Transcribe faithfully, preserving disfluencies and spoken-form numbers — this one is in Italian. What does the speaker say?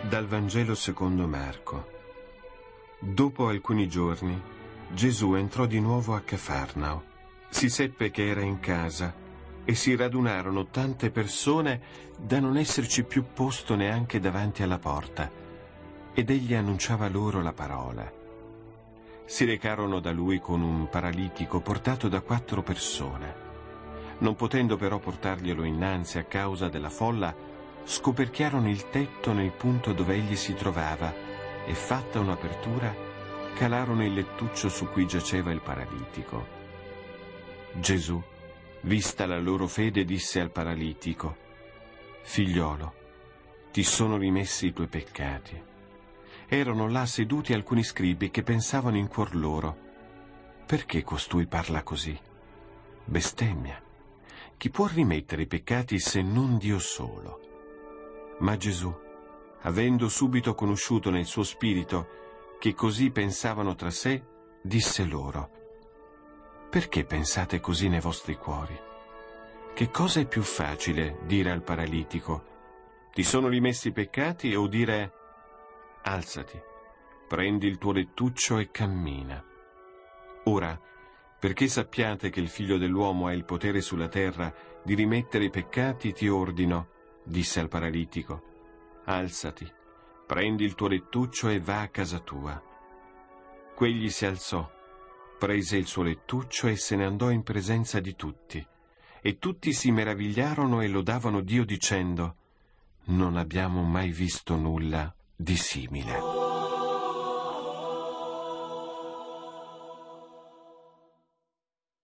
Dal Vangelo secondo Marco. Dopo alcuni giorni, Gesù entrò di nuovo a Cafarnao. Si seppe che era in casa e si radunarono tante persone da non esserci più posto neanche davanti alla porta, ed egli annunciava loro la parola. Si recarono da lui con un paralitico portato da quattro persone. Non potendo però portarglielo innanzi a causa della folla, scoperchiarono il tetto nel punto dove egli si trovava e, fatta un'apertura, calarono il lettuccio su cui giaceva il paralitico. Gesù, vista la loro fede, disse al paralitico: «Figliolo, ti sono rimessi i tuoi peccati». Erano là seduti alcuni scribi che pensavano in cuor loro: «Perché costui parla così? Bestemmia. Chi può rimettere i peccati se non Dio solo?» Ma Gesù, avendo subito conosciuto nel suo spirito che così pensavano tra sé, disse loro: «Perché pensate così nei vostri cuori? Che cosa è più facile dire al paralitico: ti sono rimessi i peccati, o dire: alzati, prendi il tuo lettuccio e cammina? Ora, perché sappiate che il Figlio dell'uomo ha il potere sulla terra di rimettere i peccati, ti ordino», disse al paralitico, «alzati, prendi il tuo lettuccio e va a casa tua». Quegli si alzò, prese il suo lettuccio e se ne andò in presenza di tutti. E tutti si meravigliarono e lodavano Dio dicendo: «Non abbiamo mai visto nulla di simile».